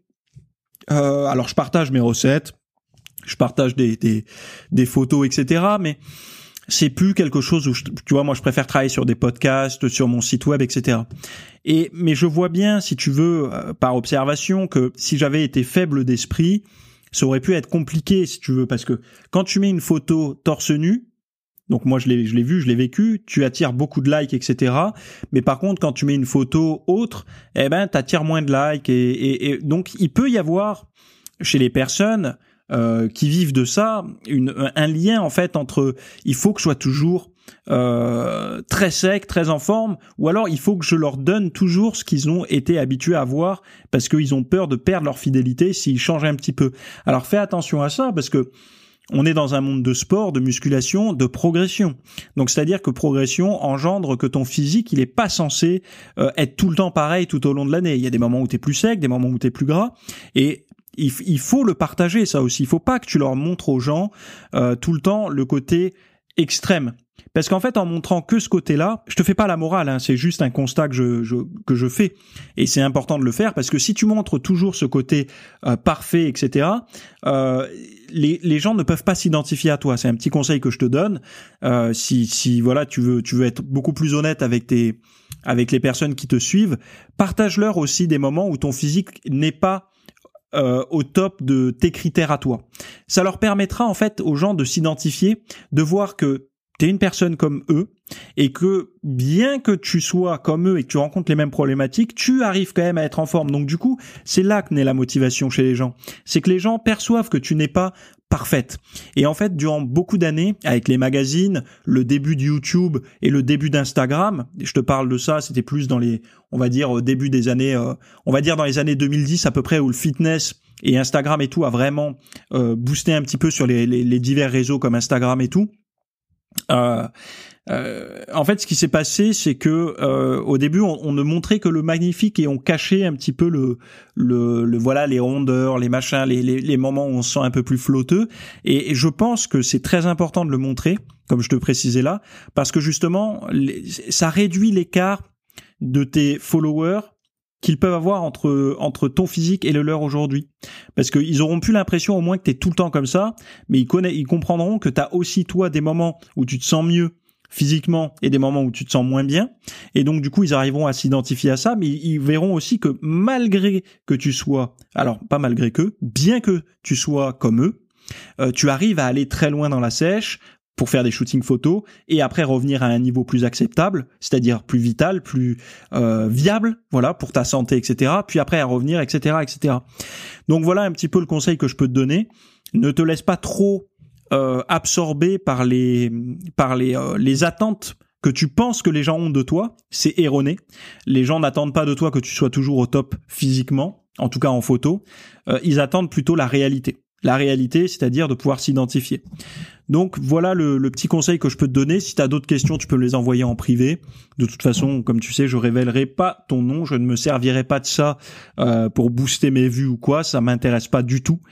Euh, alors, je partage mes recettes, je partage des, des, des photos, et cetera. Mais c'est plus quelque chose où, je, tu vois, moi, je préfère travailler sur des podcasts, sur mon site web, et cetera. Et mais je vois bien, si tu veux, euh, par observation, que si j'avais été faible d'esprit, ça aurait pu être compliqué, si tu veux, parce que quand tu mets une photo torse nu, donc moi je l'ai, je l'ai vu, je l'ai vécu, tu attires beaucoup de likes, et cetera. Mais par contre, quand tu mets une photo autre, eh ben, t'attires moins de likes. Et, et, et donc, il peut y avoir, chez les personnes euh, qui vivent de ça, une, un lien, en fait, entre il faut que je sois toujours euh, très sec, très en forme, ou alors il faut que je leur donne toujours ce qu'ils ont été habitués à voir, parce qu'ils ont peur de perdre leur fidélité s'ils changent un petit peu. Alors, fais attention à ça, parce que on est dans un monde de sport, de musculation, de progression. Donc, c'est-à-dire que progression engendre que ton physique, il est pas censé euh, être tout le temps pareil tout au long de l'année. Il y a des moments où t'es plus sec, des moments où t'es plus gras, et il, il faut le partager, ça aussi. Il faut pas que tu leur montres aux gens euh, tout le temps le côté extrême. Parce qu'en fait, en montrant que ce côté-là, je te fais pas la morale, hein, c'est juste un constat que je, je que je fais, et c'est important de le faire parce que si tu montres toujours ce côté euh, parfait, et cetera, euh, les les gens ne peuvent pas s'identifier à toi. C'est un petit conseil que je te donne. Euh, si si voilà, tu veux tu veux être beaucoup plus honnête avec tes avec les personnes qui te suivent, partage-leur aussi des moments où ton physique n'est pas Euh, au top de tes critères à toi. Ça leur permettra en fait aux gens de s'identifier, de voir que t'es une personne comme eux et que bien que tu sois comme eux et que tu rencontres les mêmes problématiques, tu arrives quand même à être en forme. Donc du coup, c'est là que naît la motivation chez les gens. C'est que les gens perçoivent que tu n'es pas parfaite. Et en fait, durant beaucoup d'années, avec les magazines, le début de YouTube et le début d'Instagram, je te parle de ça, c'était plus dans les, on va dire, au début des années, euh, on va dire dans les années deux mille dix à peu près, où le fitness et Instagram et tout a vraiment euh, boosté un petit peu sur les, les, les divers réseaux comme Instagram et tout. Euh, euh, en fait, ce qui s'est passé, c'est que euh, au début, on, on ne montrait que le magnifique et on cachait un petit peu le, le, le voilà, les rondeurs, les machins, les, les, les moments où on se sent un peu plus flotteux. Et, et je pense que c'est très important de le montrer, comme je te précisais là, parce que justement, les, ça réduit l'écart de tes followers qu'ils peuvent avoir entre entre ton physique et le leur aujourd'hui, parce qu'ils auront plus l'impression au moins que t'es tout le temps comme ça, mais ils connaissent, ils comprendront que t'as aussi toi des moments où tu te sens mieux physiquement et des moments où tu te sens moins bien, et donc du coup ils arriveront à s'identifier à ça, mais ils verront aussi que malgré que tu sois, alors pas malgré que, bien que tu sois comme eux, euh, tu arrives à aller très loin dans la sèche pour faire des shootings photos et après revenir à un niveau plus acceptable, c'est-à-dire plus vital, plus euh, viable, voilà, pour ta santé, et cetera. Puis après à revenir, et cetera, et cetera. Donc voilà un petit peu le conseil que je peux te donner. Ne te laisse pas trop euh, absorber par les par les euh, les attentes que tu penses que les gens ont de toi. C'est erroné. Les gens n'attendent pas de toi que tu sois toujours au top physiquement, en tout cas en photo. Euh, ils attendent plutôt la réalité. La réalité, c'est-à-dire de pouvoir s'identifier. Donc voilà le, le petit conseil que je peux te donner. Si tu as d'autres questions, tu peux me les envoyer en privé. De toute façon, comme tu sais, je révélerai pas ton nom. Je ne me servirai pas de ça euh, pour booster mes vues ou quoi. Ça m'intéresse pas du tout.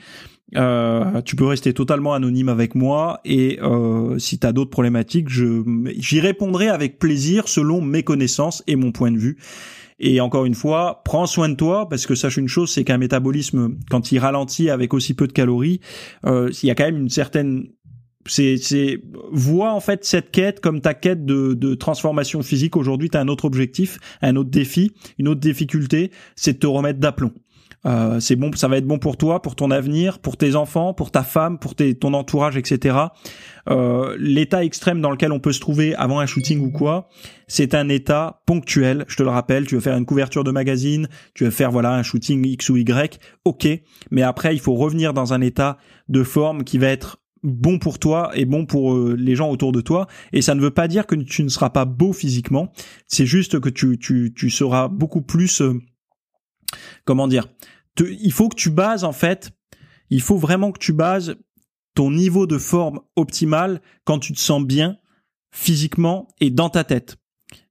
Euh, tu peux rester totalement anonyme avec moi. Et euh, si tu as d'autres problématiques, je, j'y répondrai avec plaisir selon mes connaissances et mon point de vue. Et encore une fois, prends soin de toi, parce que sache une chose, c'est qu'un métabolisme, quand il ralentit avec aussi peu de calories, euh, il y a quand même une certaine... C'est, c'est, vois en fait cette quête comme ta quête de, de transformation physique. Aujourd'hui, tu as un autre objectif, un autre défi, une autre difficulté, c'est de te remettre d'aplomb. Euh, c'est bon, ça va être bon pour toi, pour ton avenir, pour tes enfants, pour ta femme, pour tes, ton entourage, et cetera. Euh, l'état extrême dans lequel on peut se trouver avant un shooting ou quoi, c'est un état ponctuel. Je te le rappelle, tu veux faire une couverture de magazine, tu veux faire voilà un shooting X ou Y, ok. Mais après, il faut revenir dans un état de forme qui va être bon pour toi et bon pour euh, les gens autour de toi. Et ça ne veut pas dire que tu ne seras pas beau physiquement. C'est juste que tu tu tu seras beaucoup plus euh, comment dire. Te, il faut que tu bases en fait. Il faut vraiment que tu bases ton niveau de forme optimal quand tu te sens bien physiquement et dans ta tête.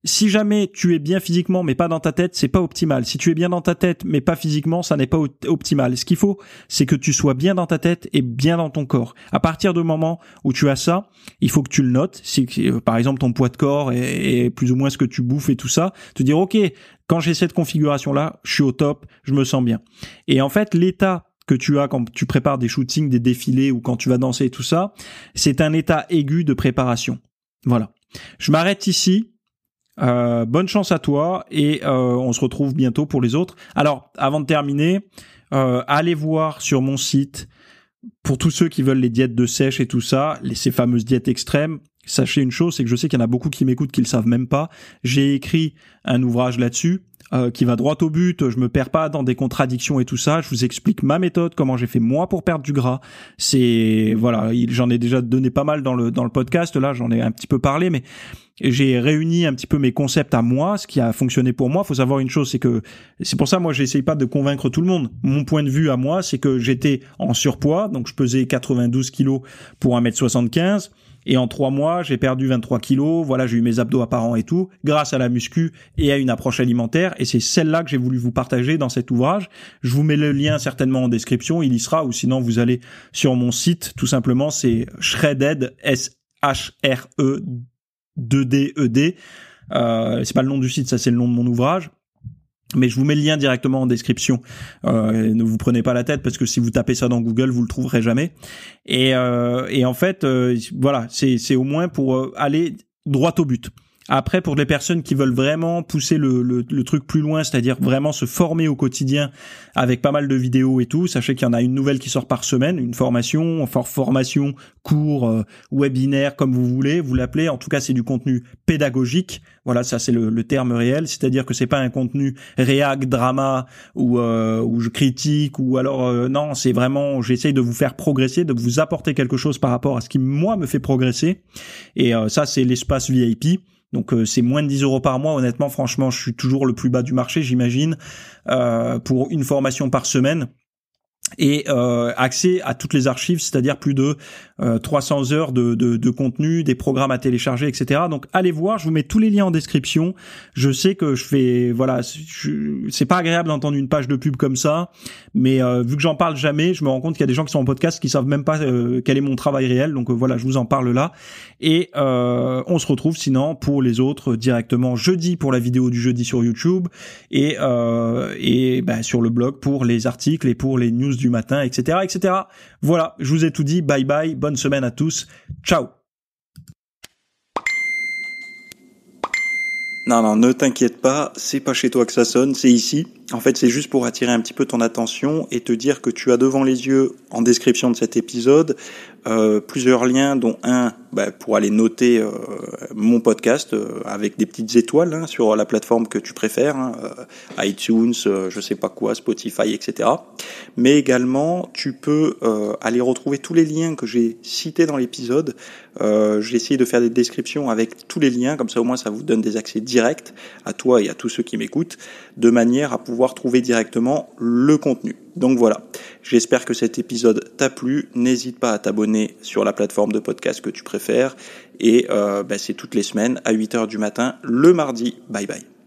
si jamais tu es bien physiquement mais pas dans ta tête, c'est pas optimal. Si tu es bien dans ta tête mais pas physiquement, ça n'est pas optimal. Ce qu'il faut, c'est que tu sois bien dans ta tête et bien dans ton corps. À partir du moment où tu as ça, il faut que tu le notes. Si par exemple ton poids de corps est, est plus ou moins ce que tu bouffes et tout ça, te dire ok, quand j'ai cette configuration-là, je suis au top, je me sens bien. Et en fait, l'état que tu as quand tu prépares des shootings, des défilés ou quand tu vas danser et tout ça, c'est un état aigu de préparation. Voilà. Je m'arrête ici. Euh, bonne chance à toi et euh, on se retrouve bientôt pour les autres. Alors, avant de terminer, euh, allez voir sur mon site, pour tous ceux qui veulent les diètes de sèche et tout ça, les, ces fameuses diètes extrêmes, sachez une chose, c'est que je sais qu'il y en a beaucoup qui m'écoutent qui le savent même pas. J'ai écrit un ouvrage là-dessus. Euh, qui va droit au but, je me perds pas dans des contradictions et tout ça, je vous explique ma méthode, comment j'ai fait moi pour perdre du gras. C'est voilà, j'en ai déjà donné pas mal dans le dans le podcast, là j'en ai un petit peu parlé, mais j'ai réuni un petit peu mes concepts à moi, ce qui a fonctionné pour moi. Faut savoir une chose, c'est que c'est pour ça moi j'essaye pas de convaincre tout le monde. Mon point de vue à moi, c'est que j'étais en surpoids, donc je pesais quatre-vingt-douze kilos pour un mètre soixante-quinze. Et en trois mois, j'ai perdu vingt-trois kilos. Voilà, j'ai eu mes abdos apparents et tout, grâce à la muscu et à une approche alimentaire. Et c'est celle-là que j'ai voulu vous partager dans cet ouvrage. Je vous mets le lien certainement en description, il y sera, ou sinon vous allez sur mon site, tout simplement, c'est Shredded, S H R E deux D E D. Euh, c'est pas le nom du site, ça c'est le nom de mon ouvrage. Mais je vous mets le lien directement en description. Euh, ne vous prenez pas la tête parce que si vous tapez ça dans Google, vous le trouverez jamais. Et, euh, et en fait, euh, voilà, c'est, c'est au moins pour aller droit au but. Après, pour les personnes qui veulent vraiment pousser le, le, le truc plus loin, c'est-à-dire vraiment se former au quotidien avec pas mal de vidéos et tout, sachez qu'il y en a une nouvelle qui sort par semaine, une formation, for formation, cours, euh, webinaire, comme vous voulez, vous l'appelez. En tout cas, c'est du contenu pédagogique. Voilà, ça c'est le, le terme réel, c'est-à-dire que c'est pas un contenu réac, drama ou euh, où je critique ou alors euh, non, c'est vraiment j'essaye de vous faire progresser, de vous apporter quelque chose par rapport à ce qui moi me fait progresser. Et euh, ça c'est l'espace V I P. Donc euh, c'est moins de dix euros par mois. Honnêtement, franchement, je suis toujours le plus bas du marché, j'imagine, euh, pour une formation par semaine. Et euh, accès à toutes les archives, c'est-à-dire plus de euh, trois cents heures de, de, de contenu, des programmes à télécharger, et cetera. Donc allez voir, je vous mets tous les liens en description. Je sais que je fais, voilà, je, c'est pas agréable d'entendre une page de pub comme ça, mais euh, vu que j'en parle jamais, je me rends compte qu'il y a des gens qui sont en podcast qui savent même pas euh, quel est mon travail réel. Donc euh, voilà, je vous en parle là. Et euh, on se retrouve sinon pour les autres directement jeudi pour la vidéo du jeudi sur YouTube et euh, et bah, sur le blog pour les articles et pour les news du matin, et cetera, et cetera. Voilà, je vous ai tout dit. Bye bye, bonne semaine à tous. Ciao. Non, non, ne t'inquiète pas, c'est pas chez toi que ça sonne, c'est ici. En fait, c'est juste pour attirer un petit peu ton attention et te dire que tu as devant les yeux, en description de cet épisode, euh, plusieurs liens, dont un bah, pour aller noter euh, mon podcast euh, avec des petites étoiles hein, sur la plateforme que tu préfères, hein, euh, iTunes, euh, je sais pas quoi, Spotify, et cetera. Mais également, tu peux euh, aller retrouver tous les liens que j'ai cités dans l'épisode. Euh, j'ai essayé de faire des descriptions avec tous les liens, comme ça au moins ça vous donne des accès directs à toi et à tous ceux qui m'écoutent, de manière à pouvoir trouver directement le contenu. Donc voilà, j'espère que cet épisode t'a plu. N'hésite pas à t'abonner sur la plateforme de podcast que tu préfères. Et euh, bah, c'est toutes les semaines à huit heures du matin, le mardi. Bye bye.